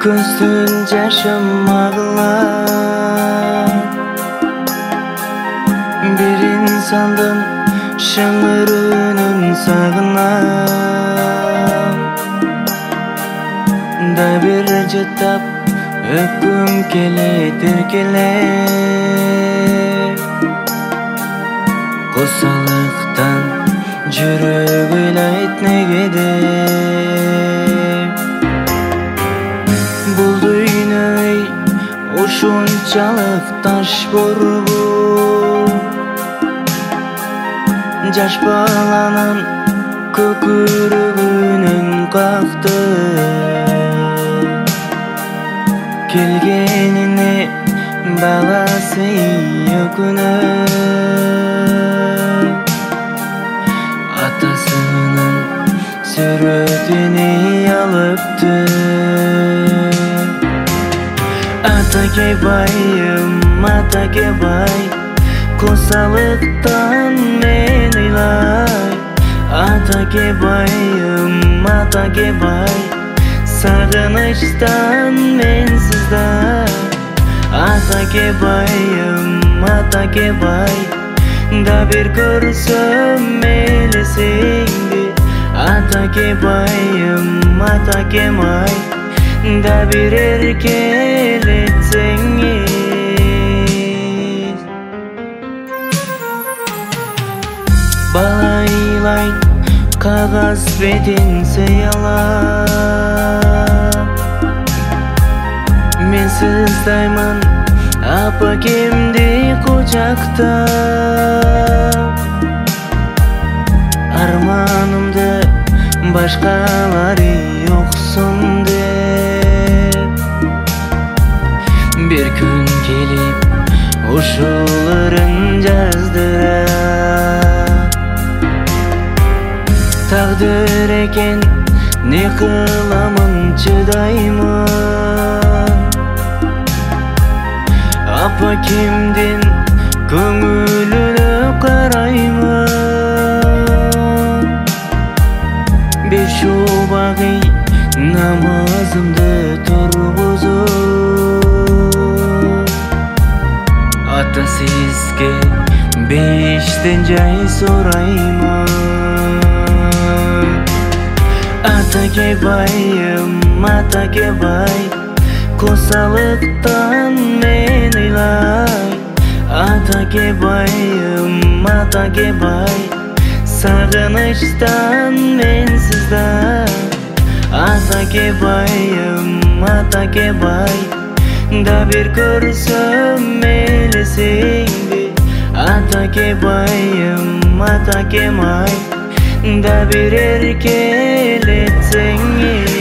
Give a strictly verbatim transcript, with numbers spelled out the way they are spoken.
Көздүн жашым агылар, бир инсандын шыңыр үнүн сагынам. Да бир жыттап өпкүм келет эркелеп, косалыктан жүрөк ыйлайт негедеп. Бул дүйнөй ушунчалык таш борбу, жаш баланын көкүрөгүнөн какты. Келгенине баласы өкүнөп, атасынын сүрөтүнү алыпты. Атаке байым, атаке бай, косалыктан мен ыйлай. Атаке байым, атаке бай, сагынычтан мен сыздай. Атаке байым, атаке бай, да бир көрсөм элесиңди. Атаке байым, атаке май, да бир эркелетсеңиз. Бала ыйлайт кагаз бетин сыялап, мен сыздаймын апакемди кучактап. Арманымды башкалары оксун деп, бир күн келип ушул ырын жаздырат. Тагдыр экен, не кыламын, чыдаймын. Апакемдин көңүлүнө караймын. Беш убагы намазымды тургузуп, ата сизге бештен жай сураймын. Атаке байым, атаке бай, косалыктан мен ыйлай. Атаке байым, атаке бай, сагынычтан мен сыздай. Атаке байым, атаке бай, да бир көрсөм элесиңди. Атаке байым, атаке май, да бир эркелетсеңиз.